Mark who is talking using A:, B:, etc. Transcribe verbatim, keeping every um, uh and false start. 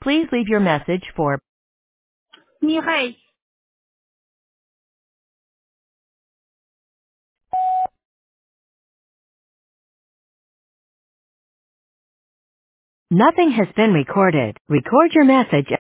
A: Please leave your message for
B: Mireille.
A: Nothing has been recorded. Record your message